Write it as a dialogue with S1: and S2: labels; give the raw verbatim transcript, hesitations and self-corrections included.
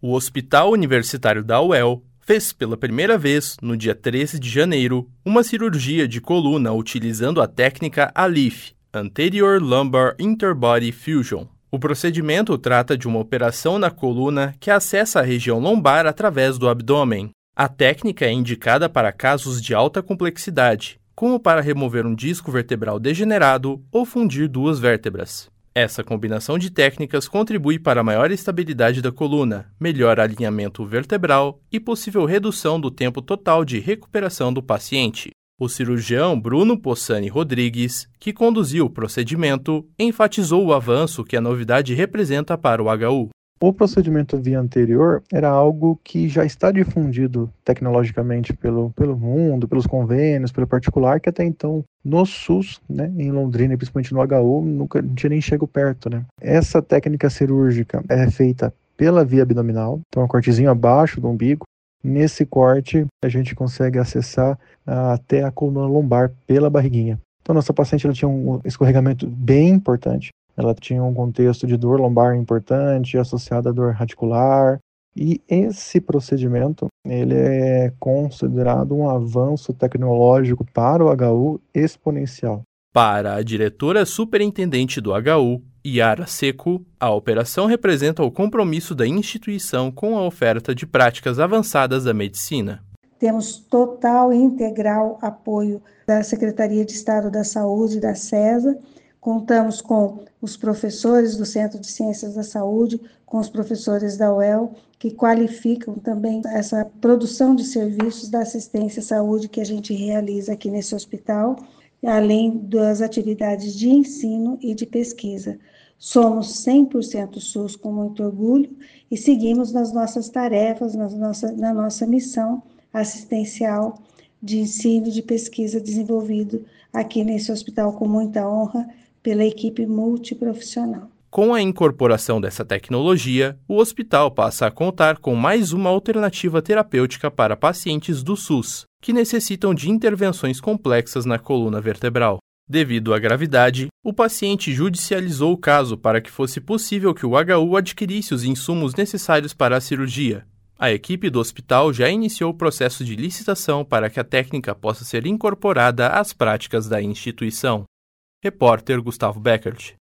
S1: O Hospital Universitário da U E L fez pela primeira vez, no dia treze de janeiro, uma cirurgia de coluna utilizando a técnica A L I F, Anterior Lumbar Interbody Fusion. O procedimento trata de uma operação na coluna que acessa a região lombar através do abdômen. A técnica é indicada para casos de alta complexidade, como para remover um disco vertebral degenerado ou fundir duas vértebras. Essa combinação de técnicas contribui para a maior estabilidade da coluna, melhor alinhamento vertebral e possível redução do tempo total de recuperação do paciente. O cirurgião Bruno Possani Rodrigues, que conduziu o procedimento, enfatizou o avanço que a novidade representa para o H U.
S2: O procedimento via anterior era algo que já está difundido tecnologicamente pelo, pelo mundo, pelos convênios, pelo particular, que até então no SUS, né, em Londrina, principalmente no H U, nunca não tinha nem chego perto, né? Essa técnica cirúrgica é feita pela via abdominal, então um cortezinho abaixo do umbigo. Nesse corte, a gente consegue acessar ah, até a coluna lombar pela barriguinha. Então, nossa paciente ela tinha um escorregamento bem importante. Ela tinha um contexto de dor lombar importante, associada à dor radicular. E esse procedimento, ele é considerado um avanço tecnológico para o H U exponencial.
S1: Para a diretora superintendente do H U, Yara Seco, a operação representa o compromisso da instituição com a oferta de práticas avançadas da medicina.
S3: Temos total e integral apoio da Secretaria de Estado da Saúde e da SESA. Contamos com os professores do Centro de Ciências da Saúde, com os professores da U E L, que qualificam também essa produção de serviços da assistência à saúde que a gente realiza aqui nesse hospital, além das atividades de ensino e de pesquisa. Somos cem por cento SUS com muito orgulho e seguimos nas nossas tarefas, nas nossa, na nossa missão assistencial de ensino e de pesquisa desenvolvido aqui nesse hospital com muita honra pela equipe multiprofissional.
S1: Com a incorporação dessa tecnologia, o hospital passa a contar com mais uma alternativa terapêutica para pacientes do SUS, que necessitam de intervenções complexas na coluna vertebral. Devido à gravidade, o paciente judicializou o caso para que fosse possível que o H U adquirisse os insumos necessários para a cirurgia. A equipe do hospital já iniciou o processo de licitação para que a técnica possa ser incorporada às práticas da instituição. Repórter Gustavo Beckert.